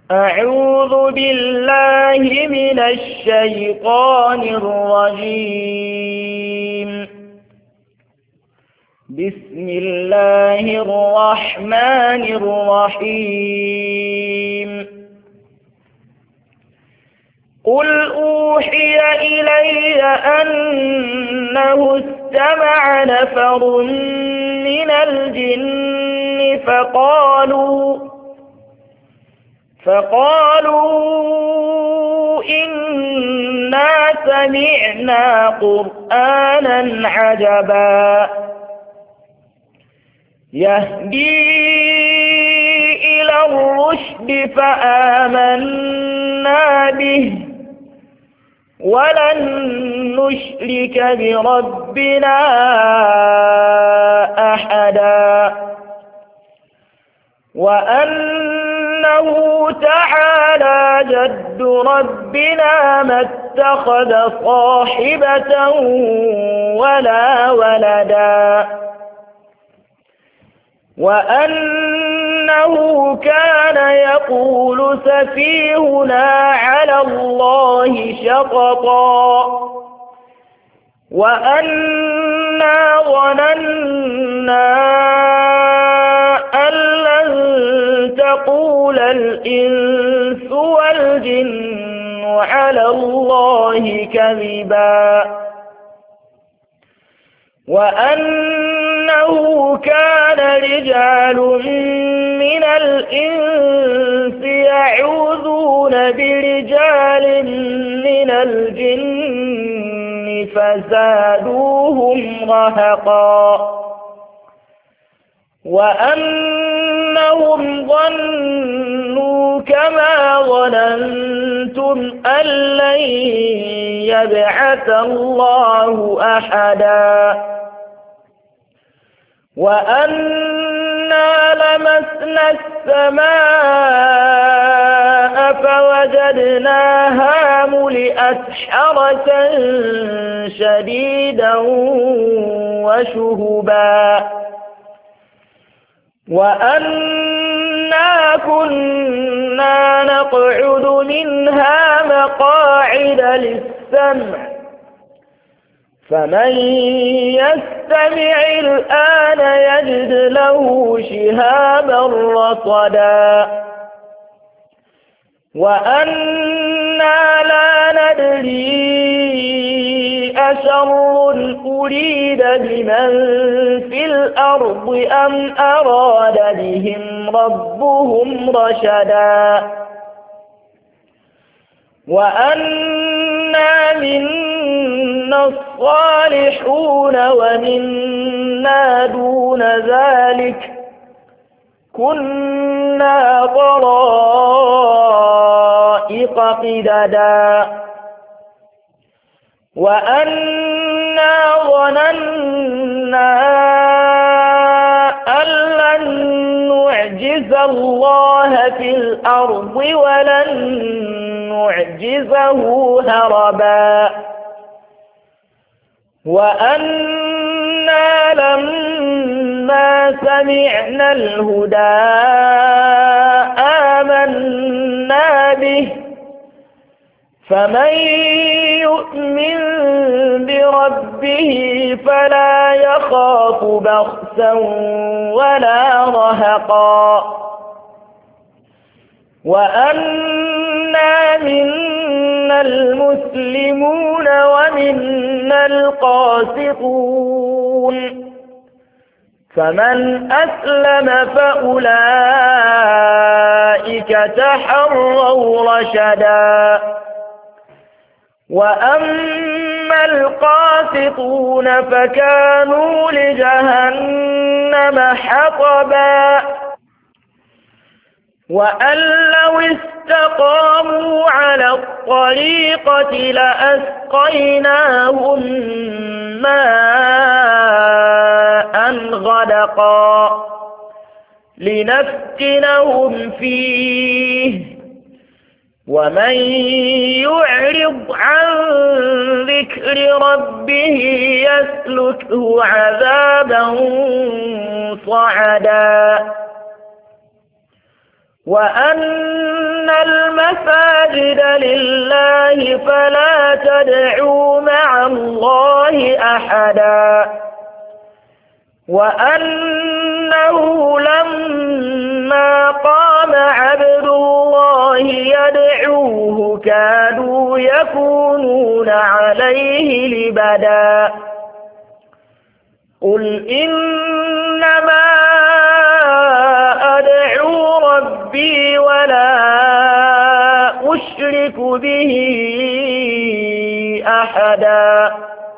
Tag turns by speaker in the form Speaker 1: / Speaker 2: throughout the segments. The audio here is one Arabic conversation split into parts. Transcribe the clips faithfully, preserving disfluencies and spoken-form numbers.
Speaker 1: أعوذ بالله من الشيطان الرجيم. بسم الله الرحمن الرحيم. قل أوحي إلي أنه استمع نفر من الجن فقالوا فقالوا إنا سمعنا قرآنا عجبا يهدي إلى الرشد فآمنا به ولن نشرك بربنا أحدا وأنه تعالى جد ربنا ما اتخذ صاحبة ولا ولدا وأنه كان يقول سفيهنا على الله شططا وأنا ظننا أن لن تقول الإنس والجن على الله كذبا وأنه كان رجال من الإنس يعوذون برجال من الجن فزادوهم رهقا وأنهم ظنوا كما ظننتم أن لن يبعث الله أحدا وأنا لمسنا السماء فوجدناها ملئت حرسا شديدا وشهبا وأنا كنا نقعد منها مقاعد للسمع فمن يستمع الآن يجد له شهابا رصدا وأنا لا ندري أشر أريد بمن في الأرض أم أراد بهم ربهم رشدا وأنا منا الصالحون ومنا دون ذلك كنا طرائق قددا وأنا ظننا أن لن نعجز الله في الأرض ولن نعجزه هربا وأنا لما سمعنا الهدى آمنا به فمن يؤمن بربه فلا يخاف بخسا ولا رهقا وأنا منا المسلمون ومنا القاسطون فمن أسلم فأولئك تحروا رشدا وأما القاسطون فكانوا لجهنم حطبا وأن لو استقاموا على الطريقة لأسقيناهم ماء غدقا لنفتنهم فيه ومن يعرض عن ذكر ربه يسلكه عذابا صعدا وأن المساجد لله فلا تدعوا مع الله أحدا وأنه لما قام عبد الله يدعوه كادوا يكونون عليه لبدا قل إنما أدعو ربي ولا أشرك به أحدا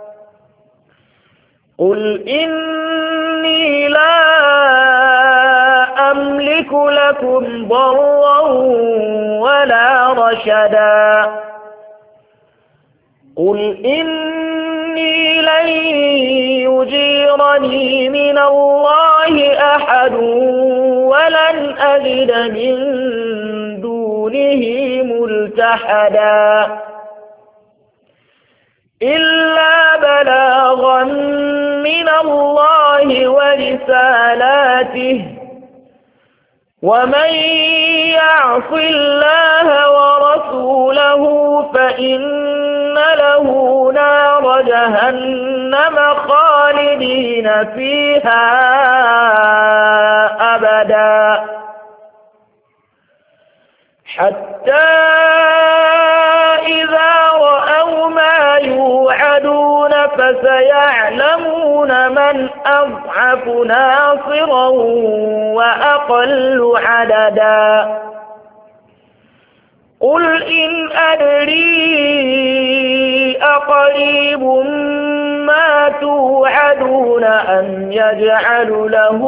Speaker 1: قل إني لا أملك لكم ضرا ولا رشدا قل إني لن يجيرني من الله أحد ولن أجد من دونه ملتحدا إلا بلاغا من الله ورسالاته ومن يعص الله ورسوله فإن له نار جهنم خالدين فيها أبدا حتى إذا رأوا ما يوعدون فسيعلمون من أضعف ناصرا وأقل عددا قل إن أدري أقريب ما توعدون أم يجعل له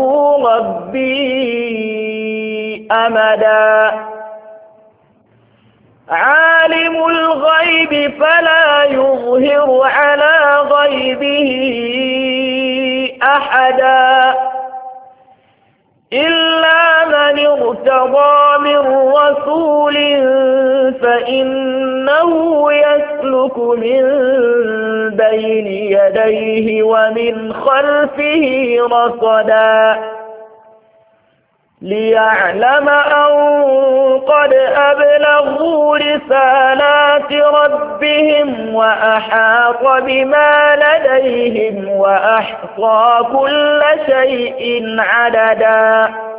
Speaker 1: ربي أمدا عالم الغيب فلا يظهر على غيبه أحدا إلا من ارتضى من رسول فإنه يسلك من بين يديه ومن خلفه رصدا ليعلم أن قد أبلغوا رسالات ربهم وأحاط بما لديهم وأحصى كل شيء عددا